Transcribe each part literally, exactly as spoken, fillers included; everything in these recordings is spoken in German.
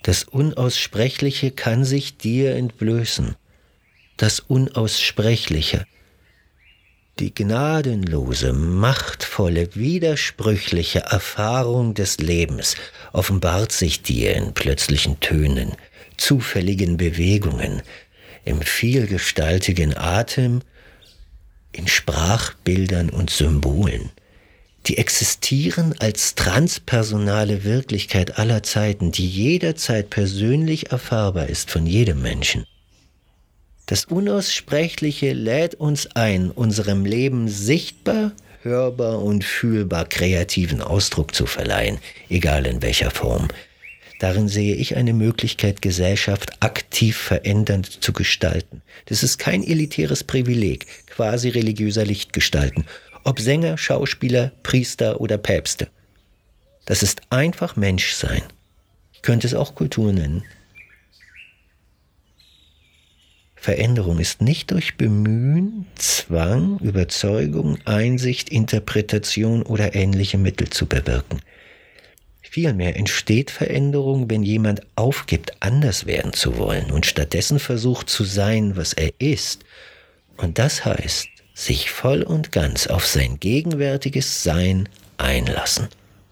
Das Unaussprechliche kann sich dir entblößen. Das Unaussprechliche. Die gnadenlose, machtvolle, widersprüchliche Erfahrung des Lebens offenbart sich dir in plötzlichen Tönen, zufälligen Bewegungen, im vielgestaltigen Atem, in Sprachbildern und Symbolen. Die existieren als transpersonale Wirklichkeit aller Zeiten, die jederzeit persönlich erfahrbar ist von jedem Menschen. Das Unaussprechliche lädt uns ein, unserem Leben sichtbar, hörbar und fühlbar kreativen Ausdruck zu verleihen, egal in welcher Form. Darin sehe ich eine Möglichkeit, Gesellschaft aktiv verändernd zu gestalten. Das ist kein elitäres Privileg, quasi religiöser Lichtgestalten, ob Sänger, Schauspieler, Priester oder Päpste. Das ist einfach Menschsein. Ich könnte es auch Kultur nennen. Veränderung ist nicht durch Bemühen, Zwang, Überzeugung, Einsicht, Interpretation oder ähnliche Mittel zu bewirken. Vielmehr entsteht Veränderung, wenn jemand aufgibt, anders werden zu wollen und stattdessen versucht zu sein, was er ist. Und das heißt, sich voll und ganz auf sein gegenwärtiges Sein einlassen.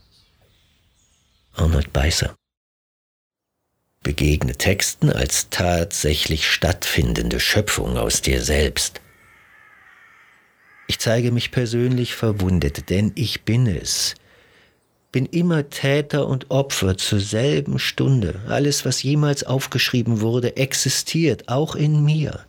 Arnold Beisser. Begegne Texten als tatsächlich stattfindende Schöpfung aus dir selbst. Ich zeige mich persönlich verwundet, denn ich bin es. Bin immer Täter und Opfer zur selben Stunde. Alles, was jemals aufgeschrieben wurde, existiert, auch in mir.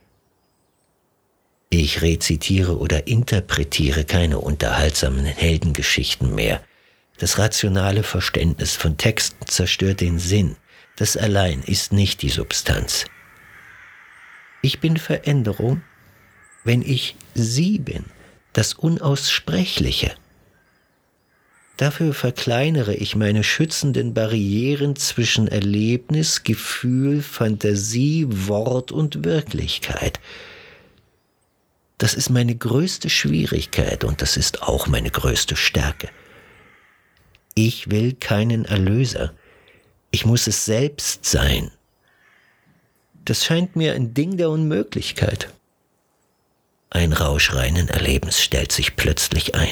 Ich rezitiere oder interpretiere keine unterhaltsamen Heldengeschichten mehr. Das rationale Verständnis von Texten zerstört den Sinn. Das allein ist nicht die Substanz. Ich bin Veränderung, wenn ich sie bin, das Unaussprechliche. Dafür verkleinere ich meine schützenden Barrieren zwischen Erlebnis, Gefühl, Fantasie, Wort und Wirklichkeit. Das ist meine größte Schwierigkeit und das ist auch meine größte Stärke. Ich will keinen Erlöser. Ich muss es selbst sein. Das scheint mir ein Ding der Unmöglichkeit. Ein Rausch reinen Erlebens stellt sich plötzlich ein.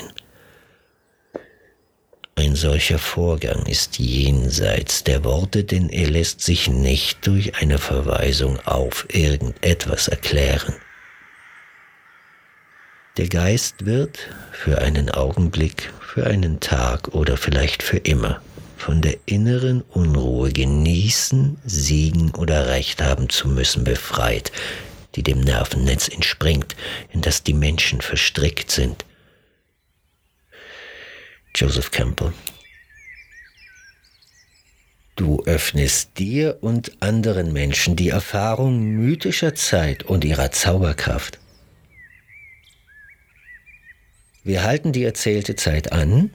Ein solcher Vorgang ist jenseits der Worte, denn er lässt sich nicht durch eine Verweisung auf irgendetwas erklären. Der Geist wird für einen Augenblick, für einen Tag oder vielleicht für immer von der inneren Unruhe genießen, siegen oder Recht haben zu müssen befreit, die dem Nervennetz entspringt, in das die Menschen verstrickt sind. Joseph Campbell. Du öffnest dir und anderen Menschen die Erfahrung mythischer Zeit und ihrer Zauberkraft. Wir halten die erzählte Zeit an.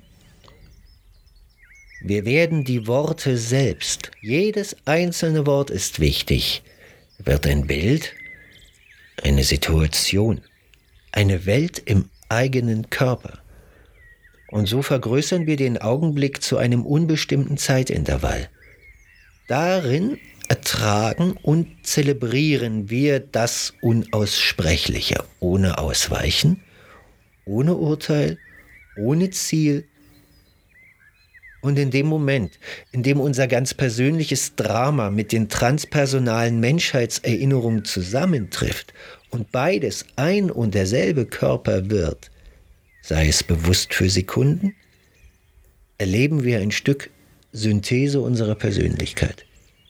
Wir werden die Worte selbst, jedes einzelne Wort ist wichtig, wird ein Bild, eine Situation, eine Welt im eigenen Körper. Und so vergrößern wir den Augenblick zu einem unbestimmten Zeitintervall. Darin ertragen und zelebrieren wir das Unaussprechliche, ohne Ausweichen, ohne Urteil, ohne Ziel. Und in dem Moment, in dem unser ganz persönliches Drama mit den transpersonalen Menschheitserinnerungen zusammentrifft und beides ein und derselbe Körper wird, sei es bewusst für Sekunden, erleben wir ein Stück Synthese unserer Persönlichkeit.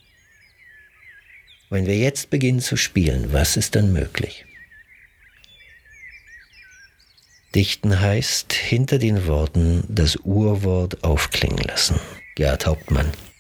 Wenn wir jetzt beginnen zu spielen, was ist dann möglich? Dichten heißt, hinter den Worten das Urwort aufklingen lassen. Gerd Hauptmann.